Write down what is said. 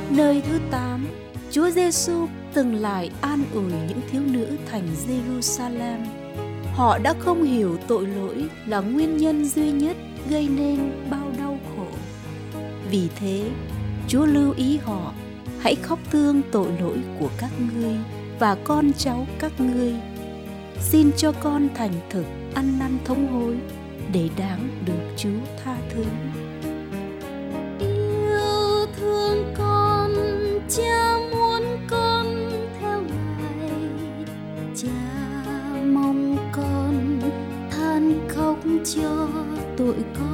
Nơi thứ 8, Chúa Giêsu từng lại an ủi những thiếu nữ thành Jerusalem. Họ đã không hiểu tội lỗi là nguyên nhân duy nhất gây nên bao đau khổ. Vì thế, Chúa lưu ý họ, hãy khóc thương tội lỗi của các ngươi và con cháu các ngươi. Xin cho con thành thực ăn năn thống hối để đáng được Chúa tha thứ. Yêu thương con, Cha muốn con theo Ngài. Cha mong con than khóc cho tội con.